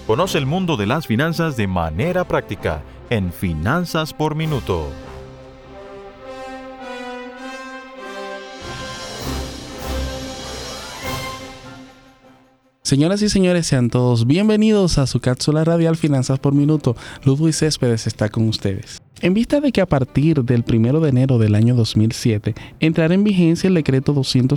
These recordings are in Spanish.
Conoce el mundo de las finanzas de manera práctica en Finanzas por Minuto. Señoras y señores, sean todos bienvenidos a su cápsula radial Finanzas por Minuto. Ludwig Céspedes está con ustedes. En vista de que a partir del 1 de enero del año 2007 entrará en vigencia el decreto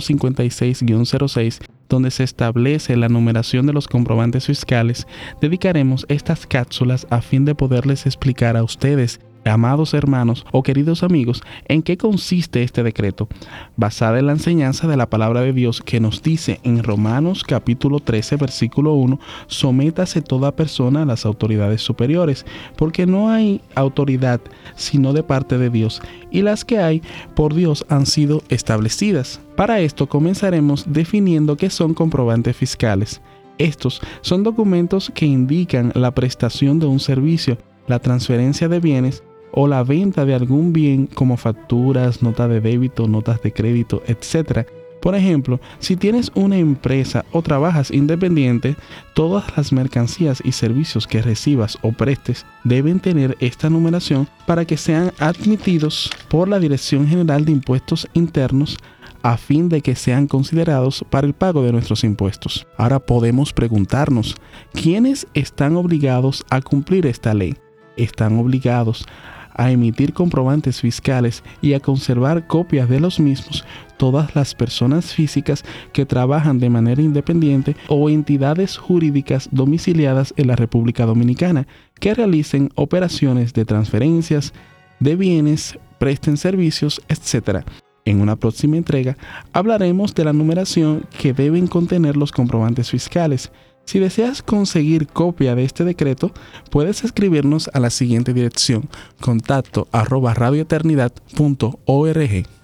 256-06, donde se establece la numeración de los comprobantes fiscales, dedicaremos estas cápsulas a fin de poderles explicar a ustedes, amados hermanos o queridos amigos, en qué consiste este decreto, basada en la enseñanza de la palabra de Dios que nos dice en Romanos capítulo 13, versículo 1, sométase toda persona a las autoridades superiores, porque no hay autoridad sino de parte de Dios, y las que hay por Dios han sido establecidas. Para esto comenzaremos definiendo qué son comprobantes fiscales. Estos son documentos que indican la prestación de un servicio, la transferencia de bienes, o la venta de algún bien como facturas, notas de débito, notas de crédito, etc. Por ejemplo, si tienes una empresa o trabajas independiente, todas las mercancías y servicios que recibas o prestes deben tener esta numeración para que sean admitidos por la Dirección General de Impuestos Internos a fin de que sean considerados para el pago de nuestros impuestos. Ahora podemos preguntarnos, ¿quiénes están obligados a cumplir esta ley? Están obligados a emitir comprobantes fiscales y a conservar copias de los mismos todas las personas físicas que trabajan de manera independiente o entidades jurídicas domiciliadas en la República Dominicana que realicen operaciones de transferencias de bienes, presten servicios, etc. En una próxima entrega hablaremos de la numeración que deben contener los comprobantes fiscales. Si deseas conseguir copia de este decreto, puedes escribirnos a la siguiente dirección: contacto@radioeternidad.org.